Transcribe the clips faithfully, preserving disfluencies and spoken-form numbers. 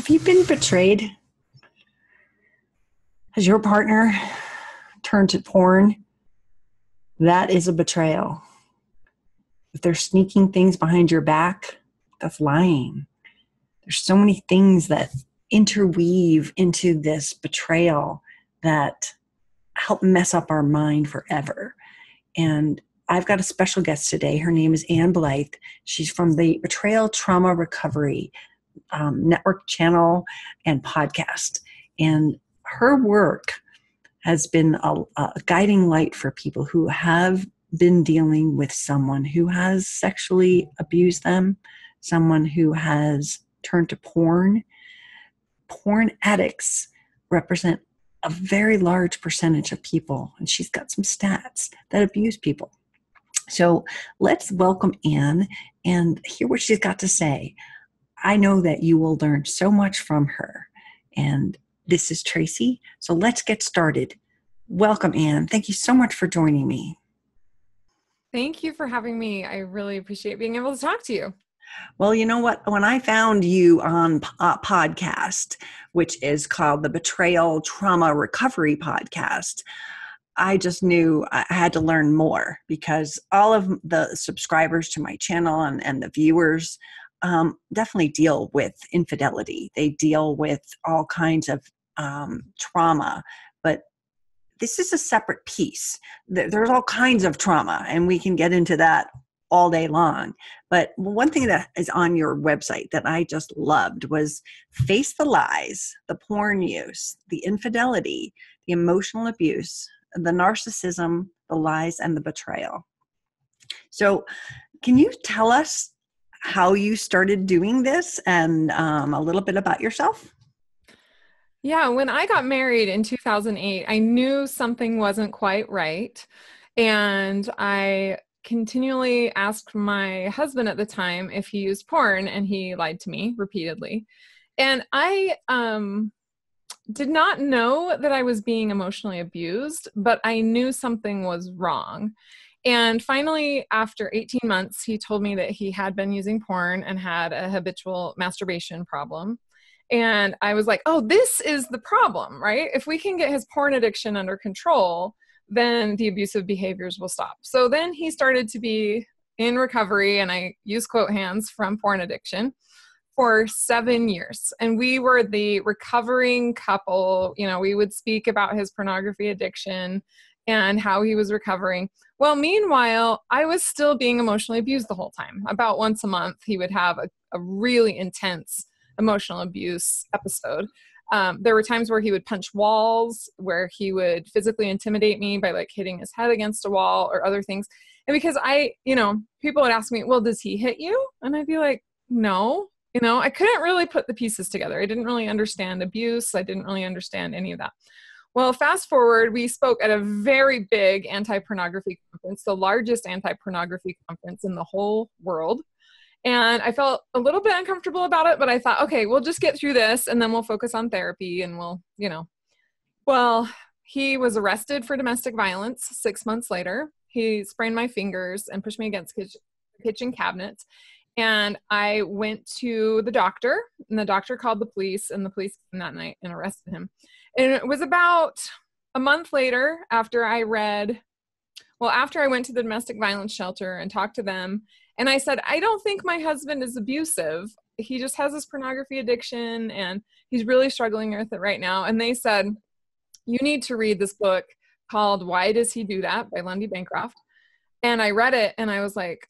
Have you been betrayed? Has your partner turned to porn? That is a betrayal. If they're sneaking things behind your back, that's lying. There's so many things that interweave into this betrayal that help mess up our mind forever. And I've got a special guest today. Her name is Ann Blythe. She's from the Betrayal Trauma Recovery um, Network channel and podcast. And her work has been a, a guiding light for people who have been dealing with someone who has sexually abused them, someone who has turned to porn. Porn addicts represent a very large percentage of people, and she's got some stats that abuse people. So let's welcome Ann and hear what she's got to say. I know that you will learn so much from her. And this is Tracy. So let's get started. Welcome, Ann. Thank you so much for joining me. Thank you for having me. I really appreciate being able to talk to you. Well, you know what? When I found you on a podcast, which is called the Betrayal Trauma Recovery Podcast, I just knew I had to learn more because all of the subscribers to my channel and, and the viewers um, definitely deal with infidelity. They deal with all kinds of um, trauma, but this is a separate piece. There's all kinds of trauma, and we can get into that all day long. But one thing that is on your website that I just loved was face the lies, the porn use, the infidelity, the emotional abuse, the narcissism, the lies, and the betrayal. So can you tell us how you started doing this and um, a little bit about yourself? Yeah, when I got married in two thousand eight, I knew something wasn't quite right. And I continually asked my husband at the time if he used porn, and he lied to me repeatedly. And I um, did not know that I was being emotionally abused, but I knew something was wrong. And finally, after eighteen months, he told me that he had been using porn and had a habitual masturbation problem. And I was like, oh, this is the problem, right? If we can get his porn addiction under control, then the abusive behaviors will stop. So then he started to be in recovery, and I use quote hands, from porn addiction for seven years. And we were the recovering couple. You know, we would speak about his pornography addiction and how he was recovering. Well, meanwhile, I was still being emotionally abused the whole time. About once a month, he would have a, a really intense emotional abuse episode. Um, there were times where he would punch walls, where he would physically intimidate me by like hitting his head against a wall or other things. And because I, you know, people would ask me, well, does he hit you? And I'd be like, no, you know, I couldn't really put the pieces together. I didn't really understand abuse. I didn't really understand any of that. Well, fast forward, we spoke at a very big anti-pornography conference, the largest anti-pornography conference in the whole world. And I felt a little bit uncomfortable about it, but I thought, okay, we'll just get through this and then we'll focus on therapy and we'll, you know. Well, he was arrested for domestic violence six months later. He sprained my fingers and pushed me against the kitchen cabinet. And I went to the doctor, and the doctor called the police, and the police came that night and arrested him. And it was about a month later after I read, well, after I went to the domestic violence shelter and talked to them, and I said, I don't think my husband is abusive. He just has this pornography addiction, and he's really struggling with it right now. And they said, you need to read this book called Why Does He Do That by Lundy Bancroft. And I read it, and I was like,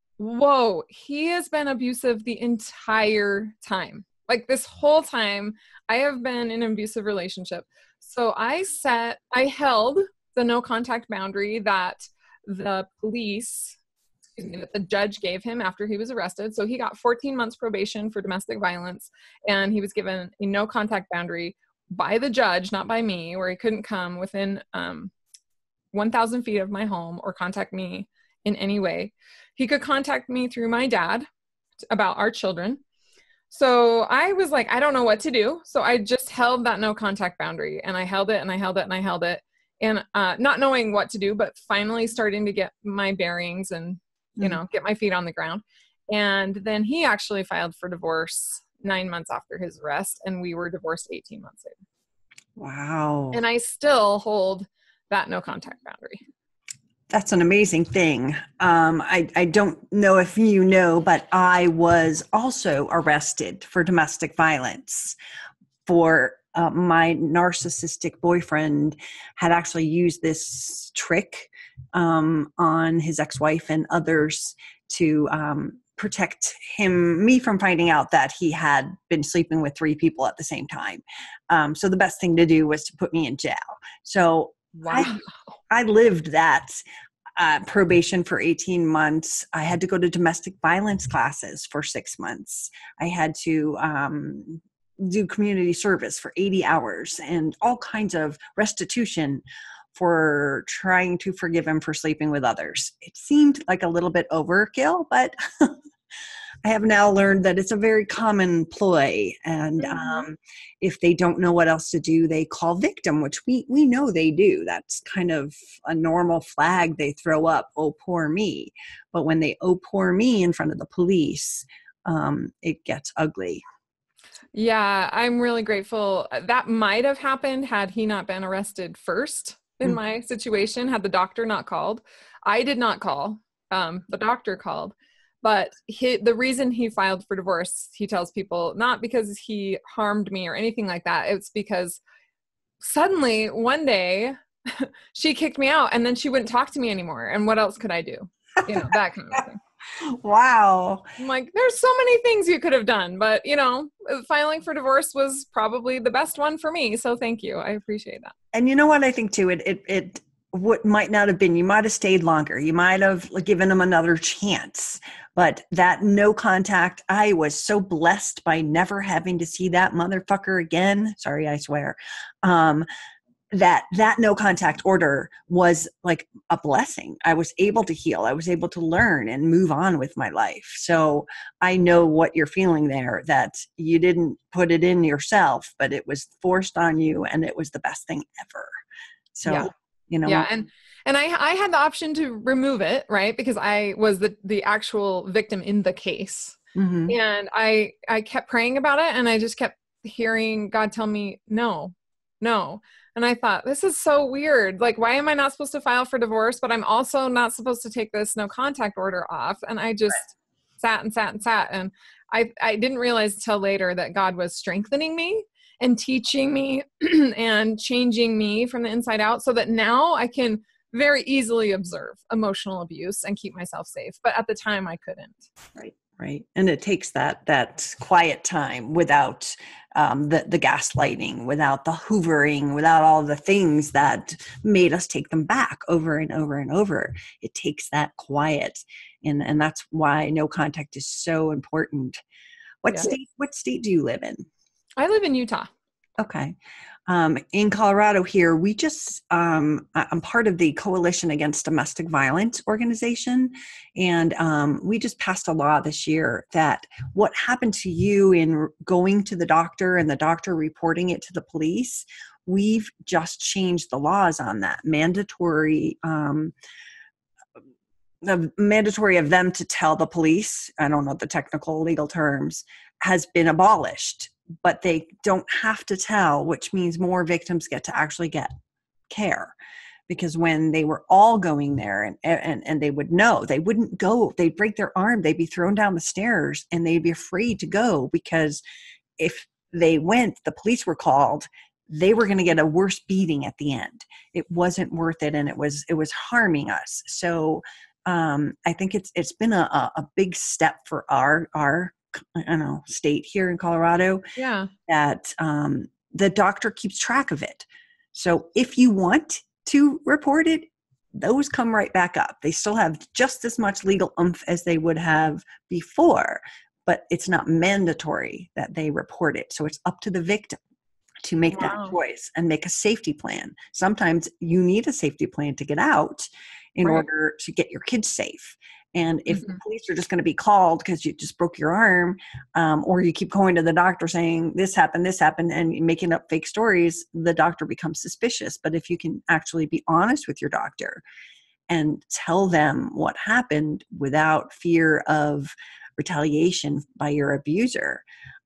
whoa, he has been abusive the entire time. Like this whole time, I have been in an abusive relationship. So I set, I held the no contact boundary that the police, excuse me, that the judge gave him after he was arrested. So he got fourteen months probation for domestic violence, and he was given a no contact boundary by the judge, not by me, where he couldn't come within um, one thousand feet of my home or contact me in any way. He could contact me through my dad about our children. So I was like, I don't know what to do. So I just held that no contact boundary, and I held it and I held it and I held it, and uh, not knowing what to do, but finally starting to get my bearings and, you know, get my feet on the ground. And then he actually filed for divorce nine months after his arrest, and we were divorced eighteen months later. Wow. And I still hold that no contact boundary. That's an amazing thing. Um, I, I don't know if you know, but I was also arrested for domestic violence for uh, my narcissistic boyfriend had actually used this trick um, on his ex-wife and others to um, protect him, me from finding out that he had been sleeping with three people at the same time. Um, so the best thing to do was to put me in jail. So Wow. I, I lived that uh, probation for eighteen months. I had to go to domestic violence classes for six months. I had to um, do community service for eighty hours and all kinds of restitution for trying to forgive him for sleeping with others. It seemed like a little bit overkill, but I have now learned that it's a very common ploy. And Mm-hmm. um, if they don't know what else to do, they call victim, which we, we know they do. That's kind of a normal flag they throw up, oh, poor me. But when they, oh, poor me in front of the police, um, it gets ugly. Yeah, I'm really grateful. That might have happened had he not been arrested first in Mm. my situation, had the doctor not called. I did not call. Um, the doctor called. But he, the reason he filed for divorce, he tells people, not because he harmed me or anything like that. It's because suddenly one day she kicked me out and then she wouldn't talk to me anymore. And what else could I do? You know, that kind of thing. Wow. I'm like, there's so many things you could have done, but you know, filing for divorce was probably the best one for me. So thank you. I appreciate that. And you know what I think too, it, it, it, what might not have been, you might have stayed longer. You might have given them another chance, but that no contact, I was so blessed by never having to see that motherfucker again. Sorry, I swear. Um, that that no contact order was like a blessing. I was able to heal. I was able to learn and move on with my life. So I know what you're feeling there, that you didn't put it in yourself, but it was forced on you and it was the best thing ever. So, yeah. you know. Yeah. And, and I, I had the option to remove it, right? Because I was the, the actual victim in the case. Mm-hmm. And I, I kept praying about it and I just kept hearing God tell me, no, no. And I thought, this is so weird. Like, why am I not supposed to file for divorce, but I'm also not supposed to take this no contact order off? And I just right. sat and sat and sat. And I, I didn't realize until later that God was strengthening me and teaching me and changing me from the inside out so that now I can very easily observe emotional abuse and keep myself safe. But at the time I couldn't. Right. Right. And it takes that, that quiet time without um, the, the gaslighting, without the hoovering, without all the things that made us take them back over and over and over. It takes that quiet. And, and that's why no contact is so important. What yeah. state, what state do you live in? I live in Utah. Okay. Um, in Colorado here, we just, um, I'm part of the Coalition Against Domestic Violence organization. And um, we just passed a law this year that what happened to you in going to the doctor and the doctor reporting it to the police, we've just changed the laws on that. Mandatory, um, the mandatory of them to tell the police, I don't know the technical legal terms, has been abolished. But they don't have to tell, which means more victims get to actually get care. Because when they were all going there and, and, and they would know, they wouldn't go, they'd break their arm, they'd be thrown down the stairs and they'd be afraid to go because if they went, the police were called, they were going to get a worse beating at the end. It wasn't worth it and it was, it was harming us. So um, I think it's, it's been a, a big step for our, our I don't know, state here in Colorado. Yeah. That um, the doctor keeps track of it. So if you want to report it, those come right back up. They still have just as much legal oomph as they would have before, but it's not mandatory that they report it. So it's up to the victim to make wow. that choice and make a safety plan. Sometimes you need a safety plan to get out in right. order to get your kids safe. And if mm-hmm. the police are just going to be called because you just broke your arm, um, or you keep going to the doctor saying this happened, this happened, and making up fake stories, the doctor becomes suspicious. But if you can actually be honest with your doctor and tell them what happened without fear of retaliation by your abuser,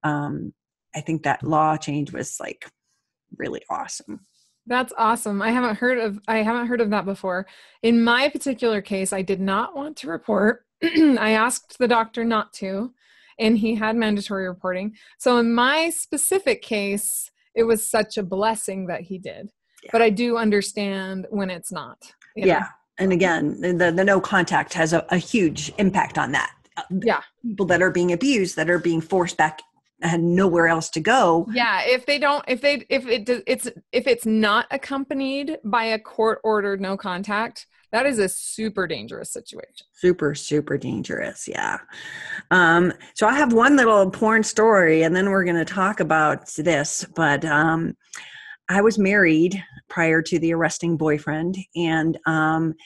um, I think that law change was like really awesome. That's awesome. I haven't heard of I haven't heard of that before. In my particular case, I did not want to report. I asked the doctor not to, and he had mandatory reporting. So in my specific case, it was such a blessing that he did. Yeah. But I do understand when it's not. You know? Yeah. And again, the, the no contact has a, a huge impact on that. Yeah. People that are being abused, that are being forced back and nowhere else to go. Yeah. If they don't, if they, if it, it's, if it's not accompanied by a court ordered no contact, that is a super dangerous situation. Super, super dangerous. Yeah. Um, so I have one little porn story and then we're going to talk about this, but, um, I was married prior to the arresting boyfriend, and, um,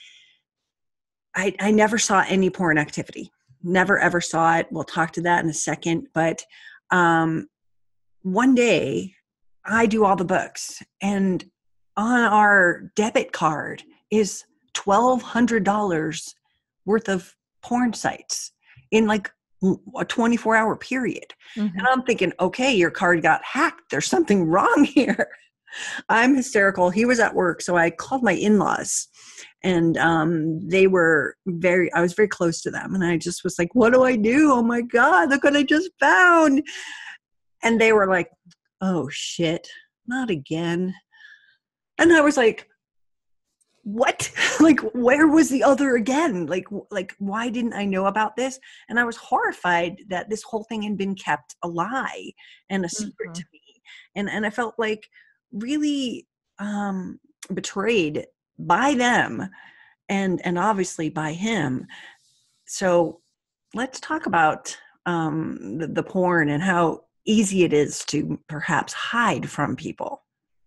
I, I never saw any porn activity. Never, ever saw it. We'll talk to that in a second. But, um, one day I do all the books, and on our debit card is twelve hundred dollars worth of porn sites in like a twenty-four hour period. Mm-hmm. And I'm thinking, okay, your card got hacked. There's something wrong here. I'm hysterical. He was at work. So I called my in-laws, and um, they were very, I was very close to them. And I just was like, what do I do? Oh my God, look what I just found. And they were like, oh shit, not again. And I was like, what? Like, where was the other again? Like, like, why didn't I know about this? And I was horrified that this whole thing had been kept a lie and a secret mm-hmm. to me. And, and I felt like really um, betrayed by them and, and obviously by him. So let's talk about um, the, the porn and how easy it is to perhaps hide from people.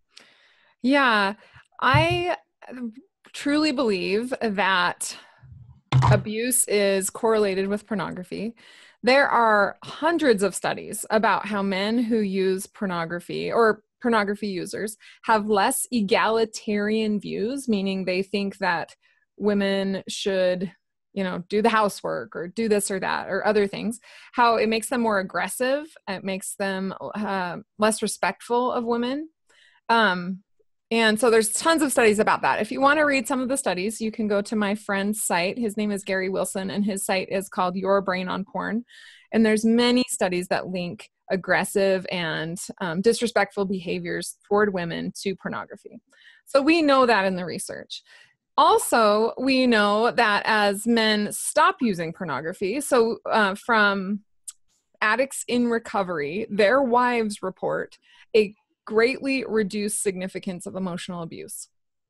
Yeah, I truly believe that abuse is correlated with pornography. There are hundreds of studies about how men who use pornography or pornography users have less egalitarian views, meaning they think that women should, you know, do the housework or do this or that or other things, how it makes them more aggressive. It makes them uh, less respectful of women. Um, And so there's tons of studies about that. If you want to read some of the studies, you can go to my friend's site. His name is Gary Wilson, and his site is called Your Brain on Porn. And there's many studies that link aggressive and um, disrespectful behaviors toward women to pornography. So we know that in the research. Also, we know that as men stop using pornography, so uh, from addicts in recovery, their wives report a greatly reduced significance of emotional abuse.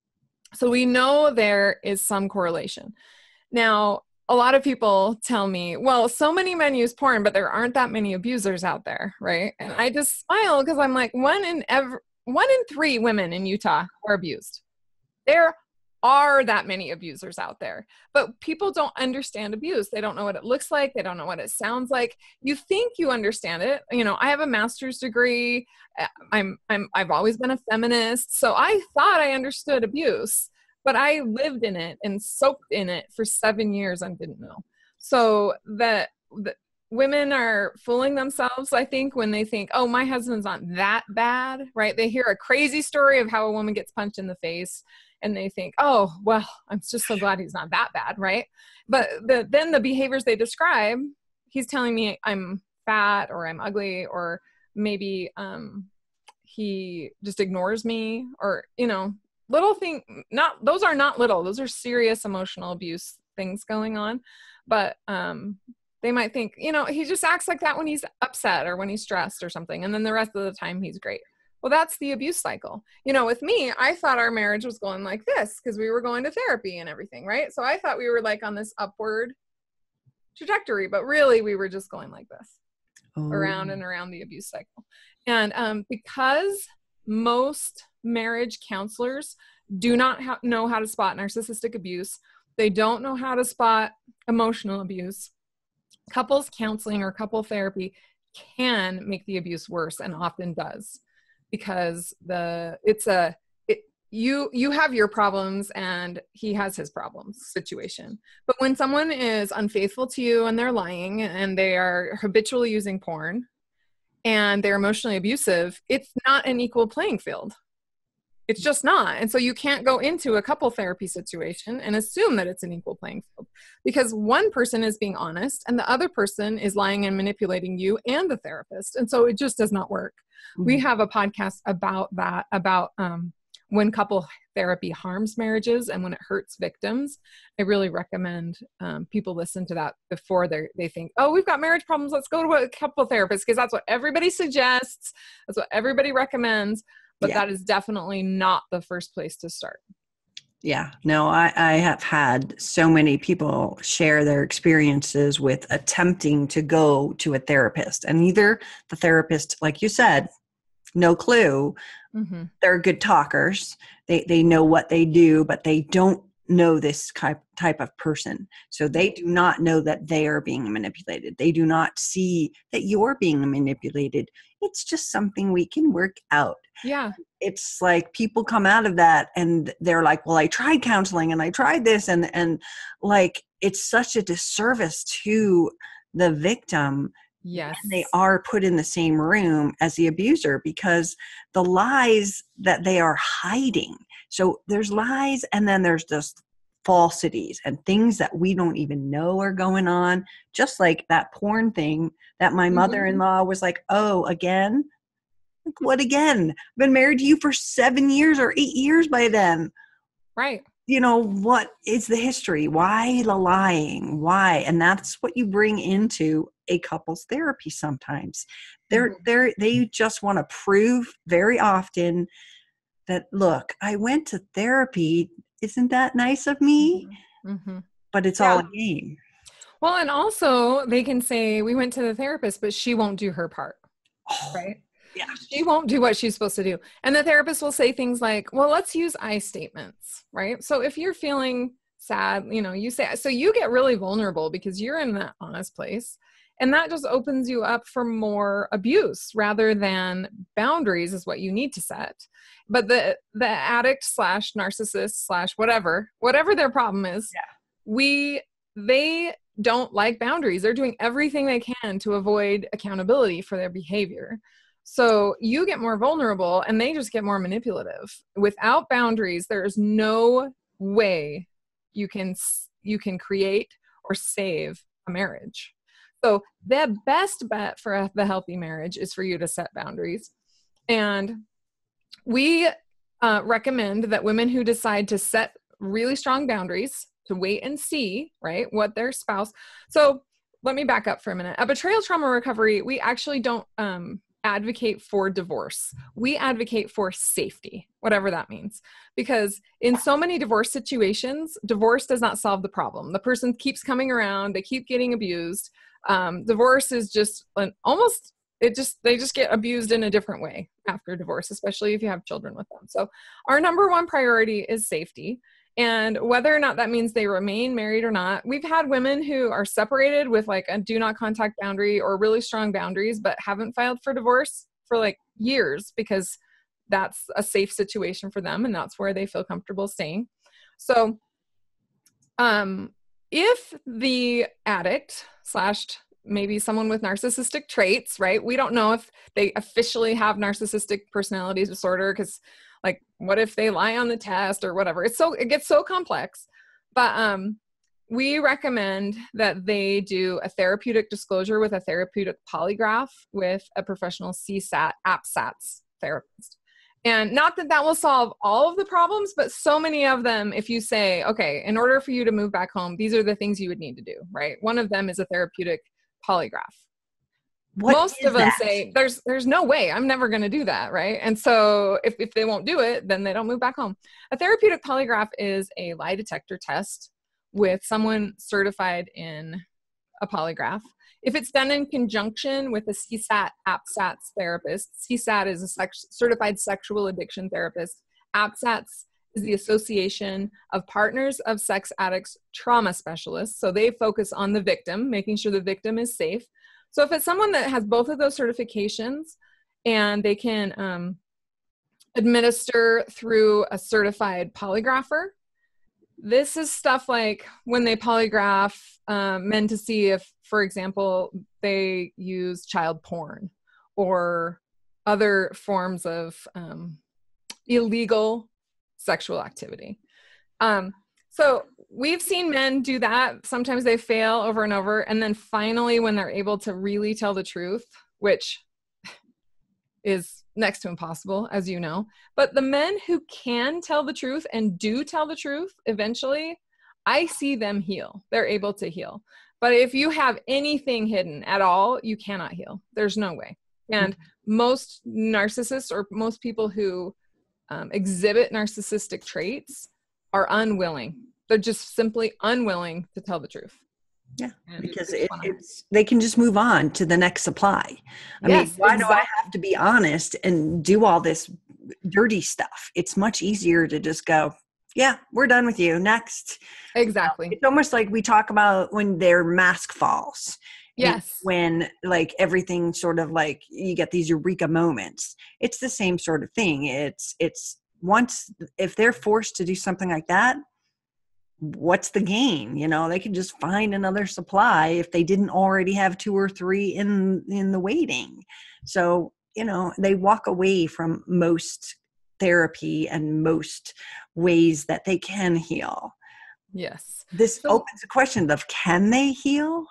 So we know there is some correlation. Now, a lot of people tell me, well, so many men use porn, but there aren't that many abusers out there, right? And I just smile because I'm like, one in every, one in three women in Utah are abused. There are that many abusers out there, but people don't understand abuse. They don't know what it looks like. They don't know what it sounds like. You think you understand it. You know, I have a master's degree. I'm, I'm, I've always been a feminist. So I thought I understood abuse, but I lived in it and soaked in it for seven years and didn't know. So that, that women are fooling themselves, I think, when they think, oh, my husband's not that bad, right? They hear a crazy story of how a woman gets punched in the face, and they think, oh, well, I'm just so glad he's not that bad, right? But the, then the behaviors they describe, he's telling me I'm fat or I'm ugly, or maybe um, he just ignores me, or, you know, little thing, not, those are not little, those are serious emotional abuse things going on. But um, they might think, you know, he just acts like that when he's upset or when he's stressed or something. And then the rest of the time he's great. Well, that's the abuse cycle. You know, with me, I thought our marriage was going like this because we were going to therapy and everything, right? So I thought we were like on this upward trajectory, but really we were just going like this, oh. around and around the abuse cycle. And um, because most marriage counselors do not ha- know how to spot narcissistic abuse, they don't know how to spot emotional abuse, couples counseling or couple therapy can make the abuse worse, and often does. Because the it's a it, you you have your problems and he has his problems situation. But when someone is unfaithful to you and they're lying and they are habitually using porn, and they're emotionally abusive, it's not an equal playing field. It's just not. And so you can't go into a couple therapy situation and assume that it's an equal playing field, because one person is being honest and the other person is lying and manipulating you and the therapist. And so it just does not work. Mm-hmm. We have a podcast about that, about um, when couple therapy harms marriages and when it hurts victims. I really recommend um, people listen to that before they they think, oh, we've got marriage problems, let's go to a couple therapist, because that's what everybody suggests. That's what everybody recommends. But yeah. That is definitely not the first place to start. Yeah, no, I, I have had so many people share their experiences with attempting to go to a therapist. And either the therapist, like you said, no clue, mm-hmm. they're good talkers. They they know what they do, but they don't know this type, type of person. So they do not know that they are being manipulated. They do not see that you're being manipulated. It's just something we can work out. Yeah. It's like people come out of that and they're like, well, I tried counseling and I tried this. And, and like, it's such a disservice to the victim. Yes. And they are put in the same room as the abuser, because the lies that they are hiding. So there's lies, and then there's just falsities and things that we don't even know are going on. Just like that porn thing that my mm-hmm. mother-in-law was like, oh, again? Like, what again? I've been married to you for seven years or eight years by then. Right. You know, what is the history? Why the lying? Why? And that's what you bring into a couples therapy sometimes. They're, mm-hmm. they're, they just want to prove very often that, look, I went to therapy. Isn't that nice of me? Mm-hmm. But it's yeah. all a game. Well, and also they can say, we went to the therapist, but she won't do her part. Oh, right? Yeah. She won't do what she's supposed to do. And the therapist will say things like, well, let's use I statements, right? So if you're feeling sad, you know, you say, so you get really vulnerable because you're in that honest place. And that just opens you up for more abuse rather than boundaries is what you need to set. But the, the addict slash narcissist slash whatever, whatever their problem is, yeah. we, they don't like boundaries. They're doing everything they can to avoid accountability for their behavior. So you get more vulnerable and they just get more manipulative. Without boundaries, there is no way you can, you can create or save a marriage. So the best bet for a, the healthy marriage is for you to set boundaries. And we uh, recommend that women who decide to set really strong boundaries, to wait and see, right, what their spouse. So let me back up for a minute. At Betrayal Trauma Recovery, we actually don't um, advocate for divorce. We advocate for safety, whatever that means. Because in so many divorce situations, divorce does not solve the problem. The person keeps coming around, they keep getting abused. Um, divorce is just an almost, it just, they just get abused in a different way after divorce, especially if you have children with them. So our number one priority is safety. And whether or not that means they remain married or not, we've had women who are separated with like a do not contact boundary or really strong boundaries, but haven't filed for divorce for like years because that's a safe situation for them and that's where they feel comfortable staying. So, um, if the addict slash maybe someone with narcissistic traits, right? We don't know if they officially have narcissistic personality disorder because like, what if they lie on the test or whatever? It's so, it gets so complex, but, um, we recommend that they do a therapeutic disclosure with a therapeutic polygraph with a professional C SAT, APSATS therapist. And not that that will solve all of the problems, but so many of them, if you say, okay, in order for you to move back home, these are the things you would need to do, right? One of them is a therapeutic polygraph. What Most of them that? say, there's there's no way, I'm never going to do that, right? And so if, if they won't do it, then they don't move back home. A therapeutic polygraph is a lie detector test with someone certified in a polygraph. If it's done in conjunction with a C SAT, APSATS therapist, C SAT is a sex, certified sexual addiction therapist. APSATS is the Association of Partners of Sex Addicts Trauma Specialists. So they focus on the victim, making sure the victim is safe. So if it's someone that has both of those certifications and they can um, administer through a certified polygrapher, this is stuff like when they polygraph um, men to see if, for example, they use child porn or other forms of um, illegal sexual activity. Um, so we've seen men do that. Sometimes they fail over and over. And then finally, when they're able to really tell the truth, which is next to impossible, as you know, but the men who can tell the truth and do tell the truth, eventually, I see them heal. They're able to heal. But if you have anything hidden at all, you cannot heal. There's no way. And most narcissists, or most people who um, exhibit narcissistic traits, are unwilling. They're just simply unwilling to tell the truth. Yeah, and because it, it's they can just move on to the next supply. I yes, mean, why exactly. do I have to be honest and do all this dirty stuff? It's much easier to just go, yeah, we're done with you. Next. Exactly. It's almost like we talk about when their mask falls. Yes. When like everything sort of like you get these eureka moments. It's the same sort of thing. It's it's once if they're forced to do something like that, what's the gain? You know, they could just find another supply if they didn't already have two or three in in the waiting. So, you know, they walk away from most therapy and most ways that they can heal. Yes. This so, opens the question of, can they heal?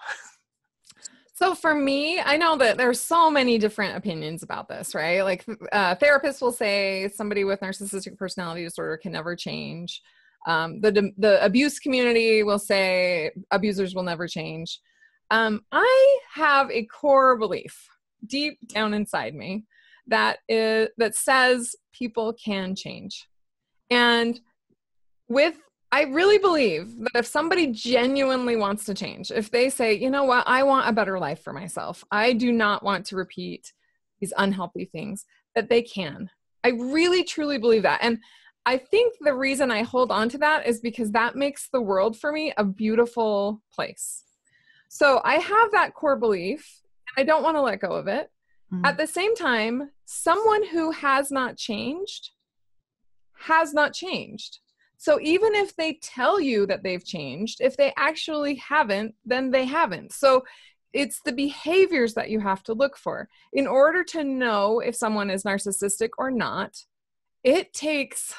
So for me, I know that there's so many different opinions about this, right? Like uh, therapists will say somebody with narcissistic personality disorder can never change. Um, the the abuse community will say abusers will never change. Um, I have a core belief deep down inside me that is that says people can change. And with I really believe that if somebody genuinely wants to change, if they say, you know what, I want a better life for myself, I do not want to repeat these unhealthy things, that they can. I really, truly believe that. And I think the reason I hold on to that is because that makes the world for me a beautiful place. So I have that core belief, and I don't want to let go of it. Mm-hmm. At the same time, someone who has not changed has not changed. So even if they tell you that they've changed, if they actually haven't, then they haven't. So it's the behaviors that you have to look for. In order to know if someone is narcissistic or not, it takes,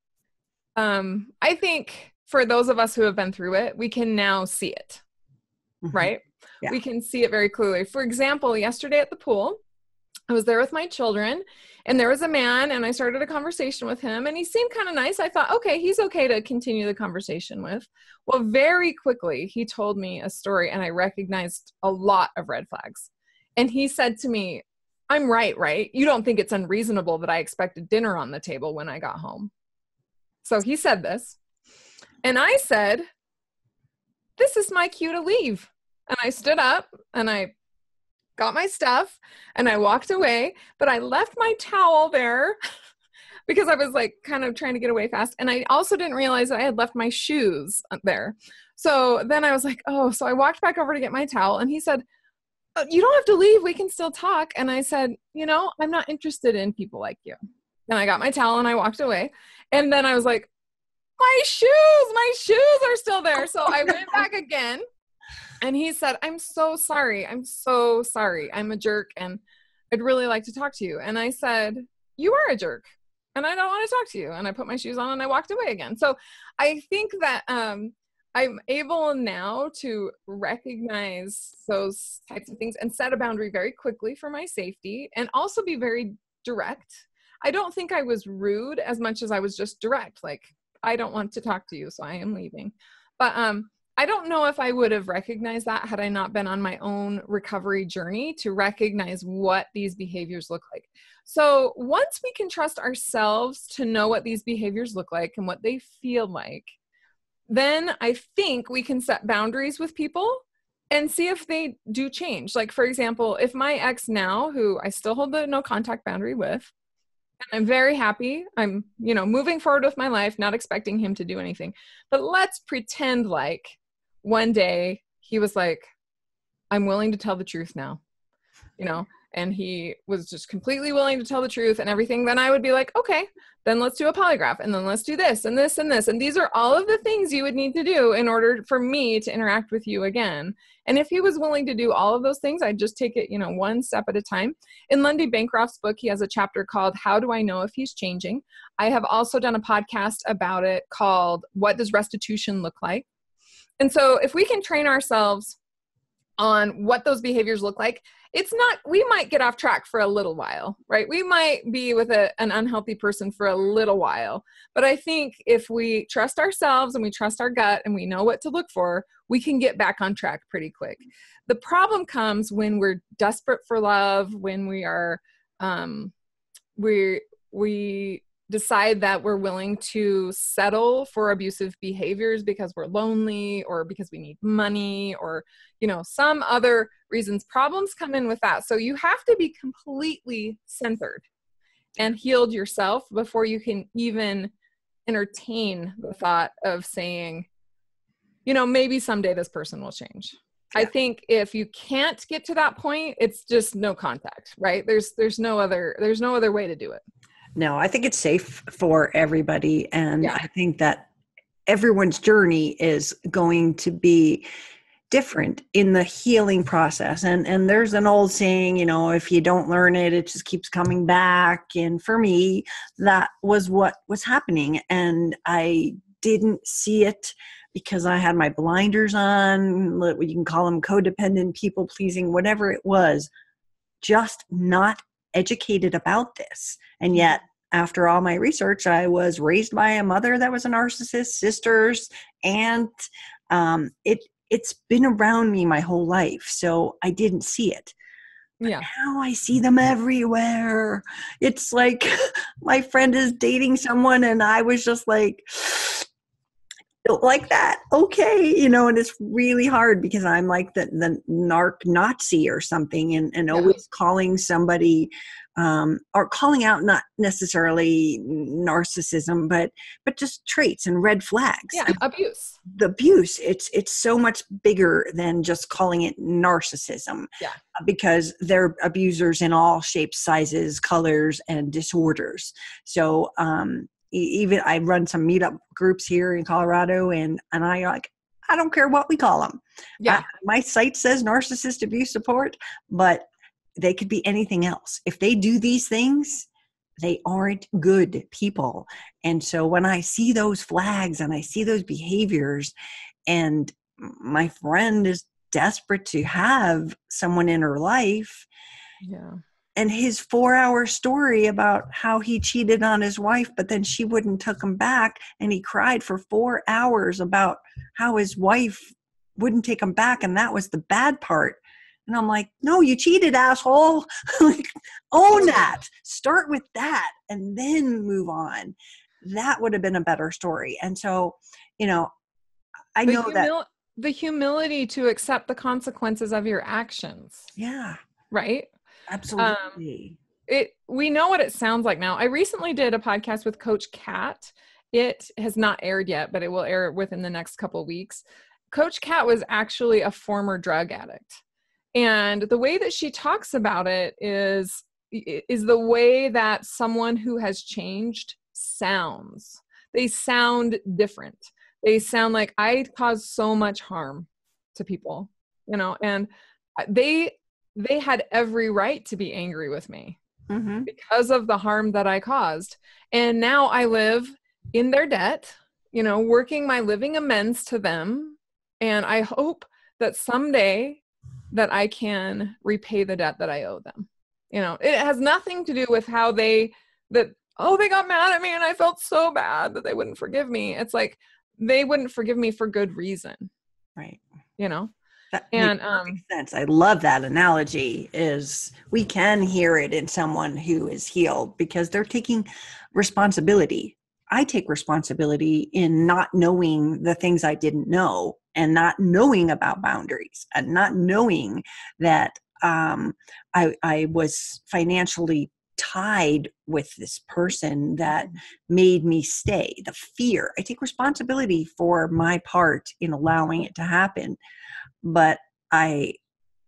um, I think for those of us who have been through it, we can now see it, mm-hmm. right? Yeah. We can see it very clearly. For example, yesterday at the pool, I was there with my children, and there was a man, and I started a conversation with him, and he seemed kind of nice. I thought, okay, he's okay to continue the conversation with. Well, very quickly, he told me a story, and I recognized a lot of red flags. And he said to me, I'm right, right? You don't think it's unreasonable that I expected dinner on the table when I got home. So he said this, and I said, this is my cue to leave. And I stood up, and I got my stuff, and I walked away, but I left my towel there because I was like kind of trying to get away fast. And I also didn't realize that I had left my shoes there. So then I was like, oh, so I walked back over to get my towel, and he said, oh, you don't have to leave. We can still talk. And I said, you know, I'm not interested in people like you. And I got my towel and I walked away. And then I was like, my shoes, my shoes are still there. So I went back again. And he said, I'm so sorry. I'm so sorry. I'm a jerk, and I'd really like to talk to you. And I said, you are a jerk, and I don't want to talk to you. And I put my shoes on and I walked away again. So I think that um, I'm able now to recognize those types of things and set a boundary very quickly for my safety, and also be very direct. I don't think I was rude as much as I was just direct. Like, I don't want to talk to you, so I am leaving. But um, I don't know if I would have recognized that had I not been on my own recovery journey to recognize what these behaviors look like. So once we can trust ourselves to know what these behaviors look like and what they feel like, then I think we can set boundaries with people and see if they do change. Like, for example, if my ex now, who I still hold the no contact boundary with, and I'm very happy, I'm, you know, moving forward with my life, not expecting him to do anything. But let's pretend like one day he was like, I'm willing to tell the truth now, you know, and he was just completely willing to tell the truth and everything, then I would be like, okay, then let's do a polygraph, and then let's do this and this and this. And these are all of the things you would need to do in order for me to interact with you again. And if he was willing to do all of those things, I'd just take it, you know, one step at a time. In Lundy Bancroft's book, he has a chapter called How Do I Know If He's Changing? I have also done a podcast about it called What Does Restitution Look Like? And so if we can train ourselves on what those behaviors look like, it's not, we might get off track for a little while, right? We might be with a, an unhealthy person for a little while. But I think if we trust ourselves and we trust our gut and we know what to look for, we can get back on track pretty quick. The problem comes when we're desperate for love, when we are, um, we we decide that we're willing to settle for abusive behaviors because we're lonely or because we need money or, you know, some other reasons. Problems come in with that. So you have to be completely centered and healed yourself before you can even entertain the thought of saying, you know, maybe someday this person will change. Yeah. I think if you can't get to that point, it's just no contact, right? There's, there's no other, there's no other way to do it. No, I think it's safe for everybody. And Yeah. I think that everyone's journey is going to be different in the healing process. And and there's an old saying, you know, if you don't learn it, it just keeps coming back. And for me, that was what was happening. And I didn't see it because I had my blinders on. You can call them codependent, people pleasing, whatever it was, just not educated about this. And yet, after all my research, I was raised by a mother that was a narcissist, sisters, and um, it, it's been around me my whole life. So I didn't see it. But yeah. now I see them everywhere. It's like my friend is dating someone and I was just like, don't like that. Okay. You know, and it's really hard because I'm like the, the narc Nazi or something and, and Yeah. always calling somebody um, or calling out not necessarily narcissism, but, but just traits and red flags. Yeah. Abuse. The abuse. It's, it's so much bigger than just calling it narcissism. Yeah. Because they're abusers in all shapes, sizes, colors, and disorders. So, um, even I run some meetup groups here in Colorado and, and I like, I don't care what we call them. Yeah. I, my site says narcissist abuse support, but they could be anything else. If they do these things, they aren't good people. And so when I see those flags and I see those behaviors and my friend is desperate to have someone in her life. Yeah. And his four hour story about how he cheated on his wife, but then she wouldn't take him back. And he cried for four hours about how his wife wouldn't take him back. And that was the bad part. And I'm like, no, you cheated, asshole. Like, own that. Start with that and then move on. That would have been a better story. And so, you know, I the know humil- that. The humility to accept the consequences of your actions. Yeah. Right? Absolutely. Um, it we know what it sounds like now. I recently did a podcast with Coach Kat. It has not aired yet, but it will air within the next couple of weeks. Coach Kat was actually a former drug addict. And the way that she talks about it is, is the way that someone who has changed sounds. They sound different. They sound like, I caused so much harm to people, you know, and they they had every right to be angry with me mm-hmm. because of the harm that I caused. And now I live in their debt, you know, working my living amends to them. And I hope that someday that I can repay the debt that I owe them. You know, it has nothing to do with how they, that, oh, they got mad at me and I felt so bad that they wouldn't forgive me. It's like, they wouldn't forgive me for good reason. Right. You know? That and makes um sense. I love that analogy is we can hear it in someone who is healed because they're taking responsibility. I take responsibility in not knowing the things I didn't know and not knowing about boundaries and not knowing that um, I, I was financially tied with this person that made me stay. The fear. I take responsibility for my part in allowing it to happen. But I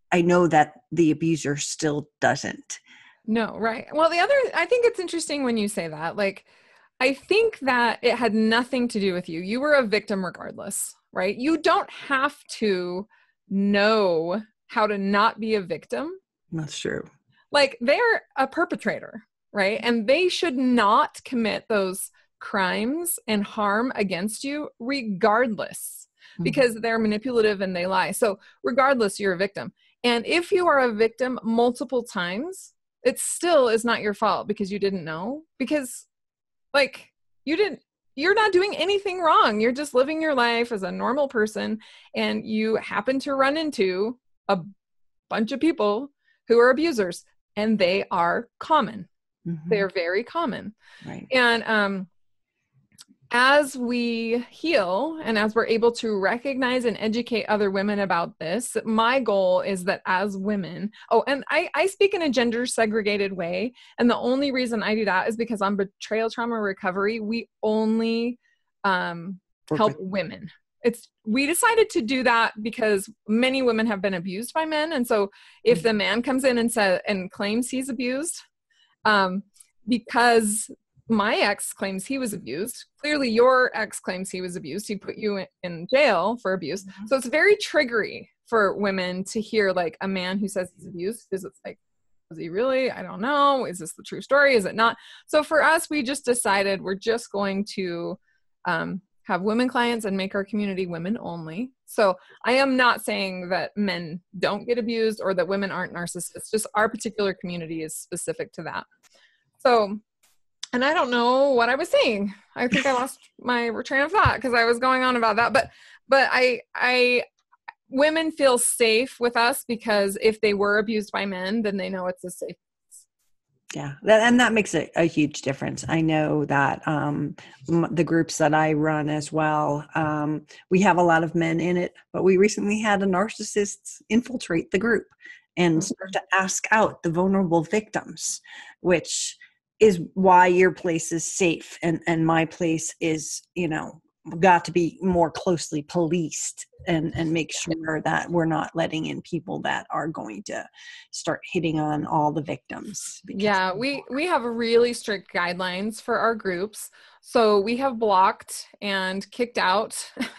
I know that the abuser still doesn't. No, right. Well, the other, I think it's interesting when you say that. Like, I think that it had nothing to do with you. You were a victim regardless, right? You don't have to know how to not be a victim. That's true. Like, they're a perpetrator, right? And they should not commit those crimes and harm against you regardless, Mm-hmm. because they're manipulative and they lie. So regardless, you're a victim. And if you are a victim multiple times, it still is not your fault because you didn't know, because like you didn't, you're not doing anything wrong. You're just living your life as a normal person, and you happen to run into a bunch of people who are abusers, and they are common. Mm-hmm. They're very common. Right. And um, as we heal and as we're able to recognize and educate other women about this, my goal is that as women, oh, and I, I speak in a gender segregated way. And the only reason I do that is because on betrayal trauma recovery, we only um, help women. It's, we decided to do that because many women have been abused by men. And so if the man comes in and says, and claims he's abused, um, because my ex claims he was abused, clearly your ex claims he was abused, he put you in, in jail for abuse. Mm-hmm. So it's very triggery for women to hear like a man who says he's abused, because it's like, was he really? I don't know. Is this the true story? Is it not? So for us, we just decided we're just going to um, have women clients and make our community women only. So I am not saying that men don't get abused or that women aren't narcissists. Just our particular community is specific to that. So, and I don't know what I was saying. I think I lost my train of thought because I was going on about that. But, but I, I, women feel safe with us because if they were abused by men, then they know it's a safe place. Yeah. That, and that makes a, a huge difference. I know that um, m- the groups that I run as well, um, we have a lot of men in it, but we recently had a narcissist infiltrate the group and start to ask out the vulnerable victims, which is why your place is safe and, and my place is, you know, got to be more closely policed and, and make sure that we're not letting in people that are going to start hitting on all the victims. Yeah, we, we have really strict guidelines for our groups. So we have blocked and kicked out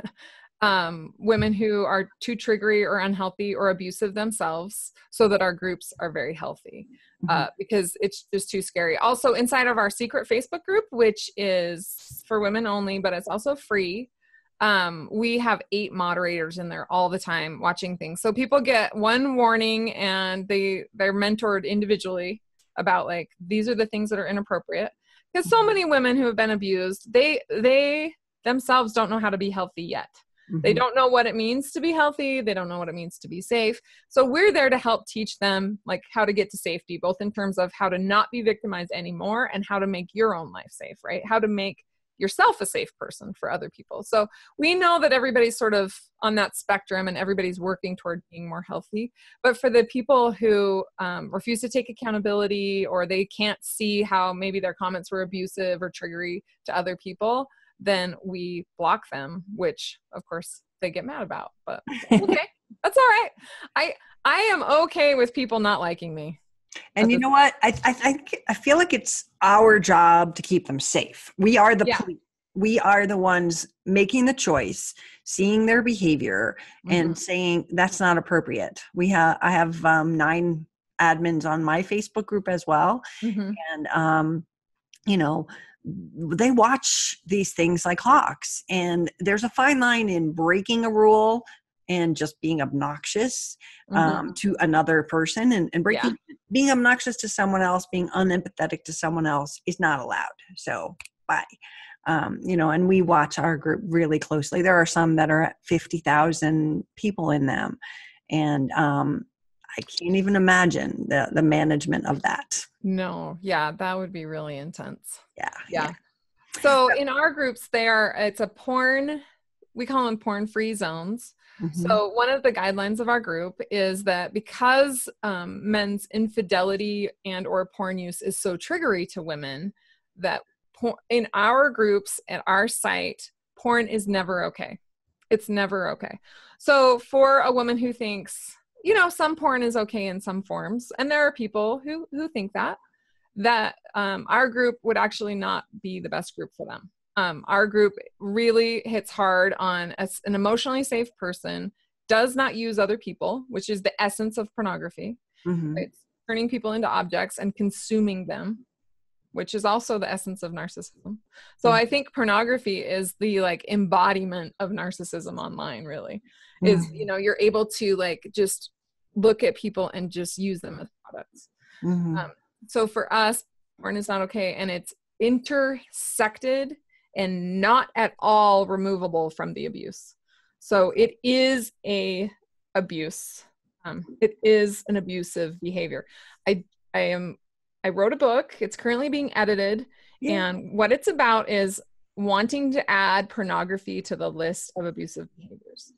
um, women who are too triggery or unhealthy or abusive themselves so that our groups are very healthy. Uh, because it's just too scary. Also, inside of our secret Facebook group, which is for women only, but it's also free, um, we have eight moderators in there all the time watching things. So people get one warning and they, they're mentored individually about like, these are the things that are inappropriate. Because so many women who have been abused, they they themselves don't know how to be healthy yet. Mm-hmm. They don't know what it means to be healthy. They don't know what it means to be safe. So we're there to help teach them like how to get to safety, both in terms of how to not be victimized anymore and how to make your own life safe, right? How to make yourself a safe person for other people. So we know that everybody's sort of on that spectrum and everybody's working toward being more healthy. But for the people who um, refuse to take accountability or they can't see how maybe their comments were abusive or triggery to other people, then we block them, which of course they get mad about, but okay, that's all right. I, I am okay with people not liking me. And you know what? I, I think, I feel like it's our job to keep them safe. We are the yeah. police. We are the ones making the choice, seeing their behavior mm-hmm. and saying that's not appropriate. We have, I have um, nine admins on my Facebook group as well. Mm-hmm. And, um, you know, they watch these things like hawks, and there's a fine line in breaking a rule and just being obnoxious um, mm-hmm. to another person and, and breaking, yeah. being obnoxious to someone else, being unempathetic to someone else is not allowed. So bye. Um, you know, and we watch our group really closely. There are some that are at fifty thousand people in them. And um, I can't even imagine the, the management of that. No. Yeah. That would be really intense. Yeah. Yeah. yeah. So in our groups, they are, it's a porn, we call them porn free zones. Mm-hmm. So one of the guidelines of our group is that because um, men's infidelity and or porn use is so triggery to women, that por- in our groups at our site, porn is never okay. It's never okay. So for a woman who thinks, you know, some porn is okay in some forms. And there are people who, who think that, that um, our group would actually not be the best group for them. Um, our group really hits hard on a, an emotionally safe person, does not use other people, which is the essence of pornography. Mm-hmm. It's turning people into objects and consuming them, which is also the essence of narcissism. So mm-hmm. I think pornography is the like embodiment of narcissism online, really. Mm-hmm. Is, you know, you're able to like just look at people and just use them as products. Mm-hmm. Um, so for us, porn is not okay, and it's intersected and not at all removable from the abuse. So it is a abuse. Um, it is an abusive behavior. I I am I wrote a book. It's currently being edited, yeah. And what it's about is wanting to add pornography to the list of abusive behaviors.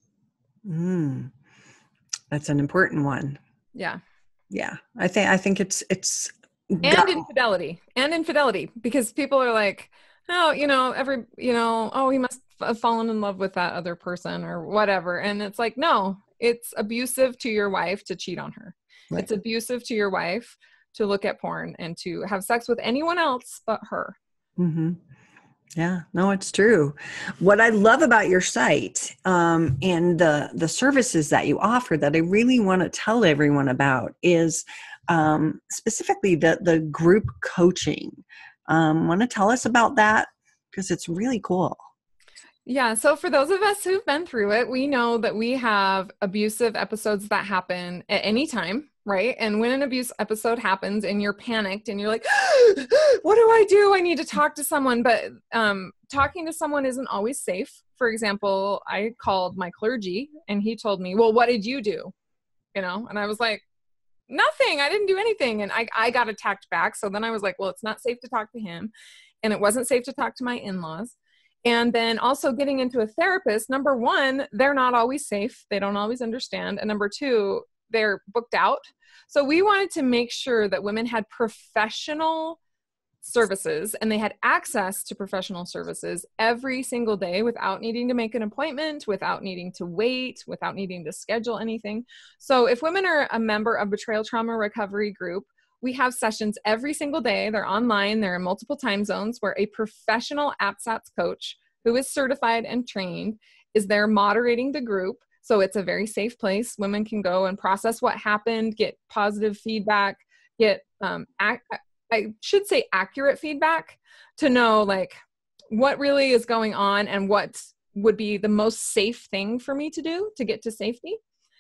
Mm. That's an important one. Yeah. Yeah. I think I think it's it's and got- infidelity and infidelity because people are like, oh, you know, every, you know, oh, he must have fallen in love with that other person or whatever. And it's like, no, it's abusive to your wife to cheat on her. Right. It's abusive to your wife to look at porn and to have sex with anyone else but her. Mm-hmm. Yeah, no, it's true. What I love about your site um, and the the services that you offer that I really want to tell everyone about is um, specifically the the group coaching. Um, want to tell us about that? Because it's really cool. Yeah. So for those of us who've been through it, we know that we have abusive episodes that happen at any time, right? And when an abuse episode happens and you're panicked and you're like, what do I do? I need to talk to someone. But um, talking to someone isn't always safe. For example, I called my clergy and he told me, well, what did you do? You know, and I was like, nothing. I didn't do anything. And I, I got attacked back. So then I was like, well, it's not safe to talk to him. And it wasn't safe to talk to my in-laws. And then also getting into a therapist, number one, they're not always safe. They don't always understand. And number two, they're booked out. So we wanted to make sure that women had professional services and they had access to professional services every single day without needing to make an appointment, without needing to wait, without needing to schedule anything. So if women are a member of Betrayal Trauma Recovery Group, we have sessions every single day. They're online. They're in multiple time zones where a professional A P S A T S coach who is certified and trained is there moderating the group. So it's a very safe place. Women can go and process what happened, get positive feedback, get, um, ac- I should say accurate feedback to know like what really is going on and what would be the most safe thing for me to do to get to safety.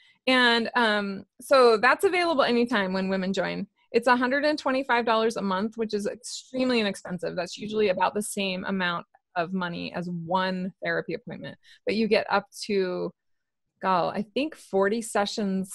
And um, so that's available anytime when women join. It's one hundred twenty-five dollars a month, which is extremely inexpensive. That's usually about the same amount of money as one therapy appointment. But you get up to, God, I think forty sessions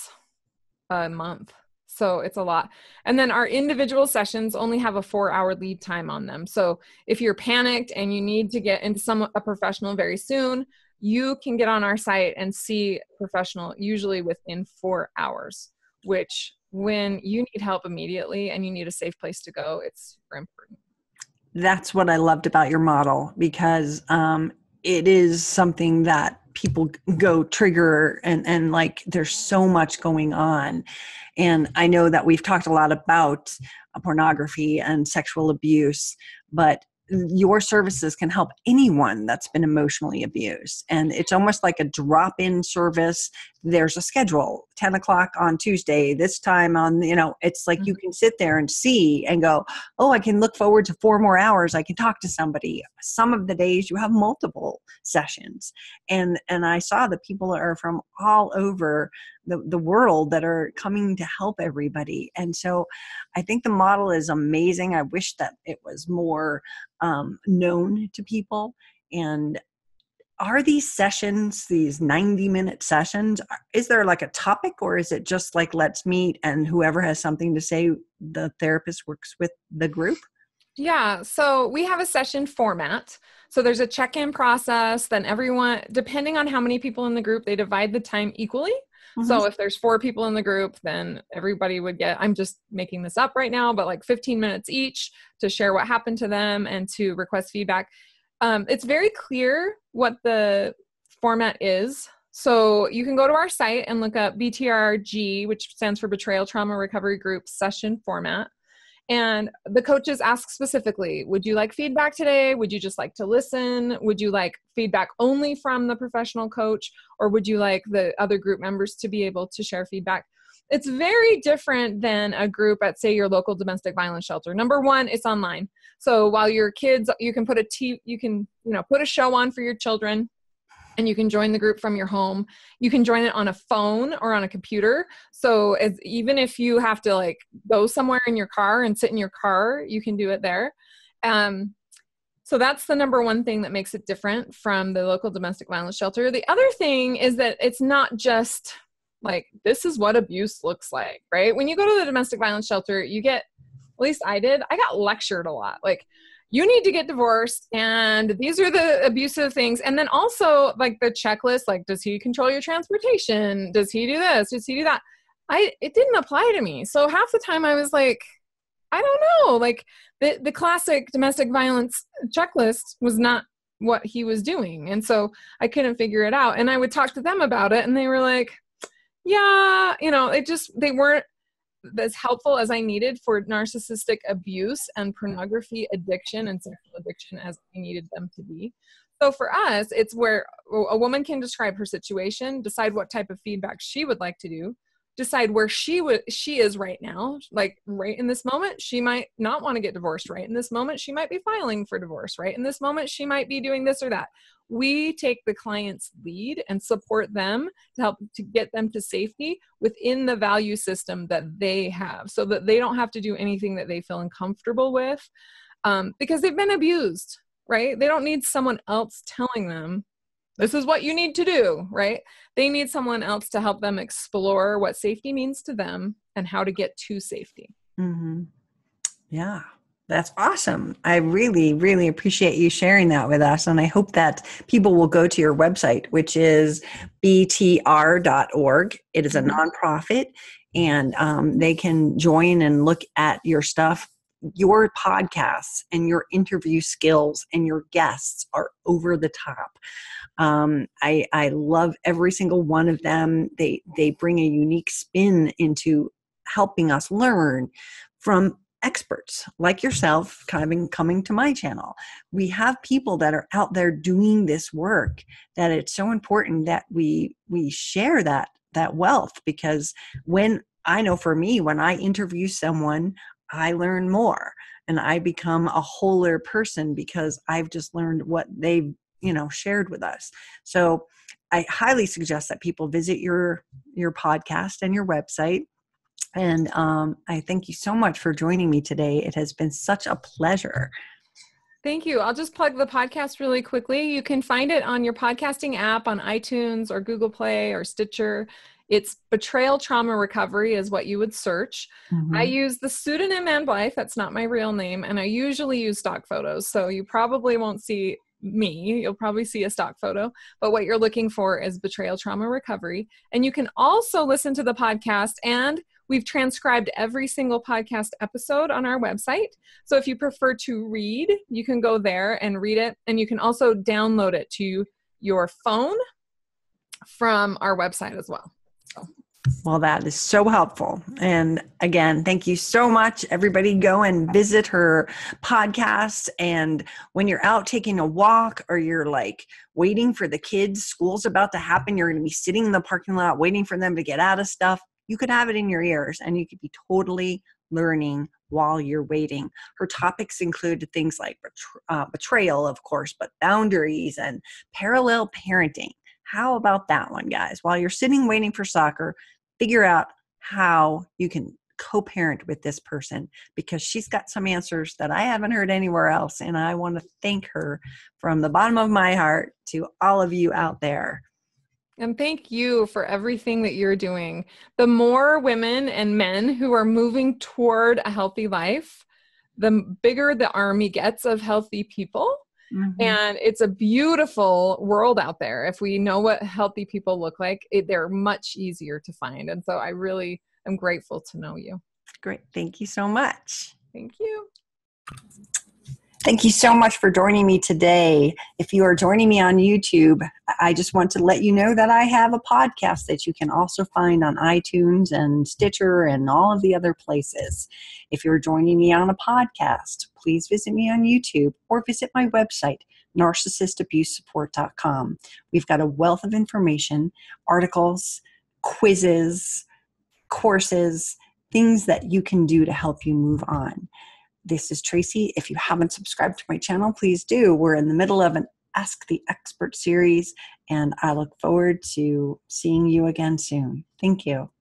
a month. So it's a lot. And then our individual sessions only have a four hour lead time on them. So if you're panicked and you need to get into some a professional very soon, you can get on our site and see a professional usually within four hours, which when you need help immediately and you need a safe place to go, it's super important. That's what I loved about your model because um, it is something that people go trigger and, and like there's so much going on. And I know that we've talked a lot about uh, pornography and sexual abuse, but your services can help anyone that's been emotionally abused. And it's almost like a drop-in service. There's a schedule, ten o'clock on Tuesday, this time on, you know, it's like mm-hmm. you can sit there and see and go, oh, I can look forward to four more hours. I can talk to somebody. Some of the days you have multiple sessions. And, and I saw that people are from all over the, the world that are coming to help everybody. And so I think the model is amazing. I wish that it was more um, known to people. And are these sessions, these ninety minute sessions, is there like a topic or is it just like, let's meet and whoever has something to say, the therapist works with the group? Yeah. So we have a session format. So there's a check-in process. Then everyone, depending on how many people in the group, they divide the time equally. Mm-hmm. So if there's four people in the group, then everybody would get, I'm just making this up right now, but like fifteen minutes each to share what happened to them and to request feedback. Um, it's very clear what the format is. So you can go to our site and look up B T R G, which stands for Betrayal Trauma Recovery Group session format. And the coaches ask specifically, would you like feedback today? Would you just like to listen? Would you like feedback only from the professional coach? Or would you like the other group members to be able to share feedback? It's very different than a group at, say, your local domestic violence shelter. Number one, it's online. So while your kids, you can put a t- you can, you know, put a show on for your children, and you can join the group from your home. You can join it on a phone or on a computer. So as, even if you have to like go somewhere in your car and sit in your car, you can do it there. Um, so that's the number one thing that makes it different from the local domestic violence shelter. The other thing is that it's not just like, this is what abuse looks like, right? When you go to the domestic violence shelter, you get, at least I did, I got lectured a lot. Like, you need to get divorced, and these are the abusive things. And then also like the checklist, like, does he control your transportation? Does he do this? Does he do that? I, it didn't apply to me. So half the time I was like, I don't know, like the, the classic domestic violence checklist was not what he was doing. And so I couldn't figure it out. And I would talk to them about it, and they were like, yeah, you know, it just, they weren't as helpful as I needed for narcissistic abuse and pornography addiction and sexual addiction as I needed them to be. So for us, it's where a woman can describe her situation, decide what type of feedback she would like to do, decide where she would she is right now. Like right in this moment, she might not want to get divorced. Right in this moment, she might be filing for divorce. Right in this moment, she might be doing this or that. We take the client's lead and support them to help to get them to safety within the value system that they have, so that they don't have to do anything that they feel uncomfortable with, um, because they've been abused, right? They don't need someone else telling them, this is what you need to do, right? They need someone else to help them explore what safety means to them and how to get to safety. Mm-hmm. Yeah. That's awesome. I really, really appreciate you sharing that with us. And I hope that people will go to your website, which is B T R dot org. It is a nonprofit, and um, they can join and look at your stuff. Your podcasts and your interview skills and your guests are over the top. Um, I, I love every single one of them. They, they bring a unique spin into helping us learn from experts like yourself coming, coming to my channel. We have people that are out there doing this work, that it's so important that we, we share that, that wealth, because when I know for me, when I interview someone, I learn more and I become a wholer person because I've just learned what they've, you know, shared with us. So I highly suggest that people visit your, your podcast and your website. And um, I thank you so much for joining me today. It has been such a pleasure. Thank you. I'll just plug the podcast really quickly. You can find it on your podcasting app on iTunes or Google Play or Stitcher. It's Betrayal Trauma Recovery is what you would search. Mm-hmm. I use the pseudonym Ann Blythe. That's not my real name. And I usually use stock photos. So you probably won't see me. You'll probably see a stock photo. But what you're looking for is Betrayal Trauma Recovery. And you can also listen to the podcast, and we've transcribed every single podcast episode on our website. So if you prefer to read, you can go there and read it. And you can also download it to your phone from our website as well. Well, that is so helpful. And again, thank you so much. Everybody go and visit her podcast. And when you're out taking a walk, or you're like waiting for the kids, school's about to happen, you're going to be sitting in the parking lot waiting for them to get out of stuff. You could have it in your ears and you could be totally learning while you're waiting. Her topics include things like uh, betrayal, of course, but boundaries and parallel parenting. How about that one, guys? While you're sitting waiting for soccer, figure out how you can co-parent with this person, because she's got some answers that I haven't heard anywhere else. And I want to thank her from the bottom of my heart to all of you out there. And thank you for everything that you're doing. The more women and men who are moving toward a healthy life, the bigger the army gets of healthy people. Mm-hmm. And it's a beautiful world out there. If we know what healthy people look like, it, they're much easier to find. And so I really am grateful to know you. Great. Thank you so much. Thank you. Thank you so much for joining me today. If you are joining me on YouTube, I just want to let you know that I have a podcast that you can also find on iTunes and Stitcher and all of the other places. If you're joining me on a podcast, please visit me on YouTube or visit my website, narcissist abuse support dot com. We've got a wealth of information, articles, quizzes, courses, things that you can do to help you move on. This is Tracy. If you haven't subscribed to my channel, please do. We're in the middle of an Ask the Expert series, and I look forward to seeing you again soon. Thank you.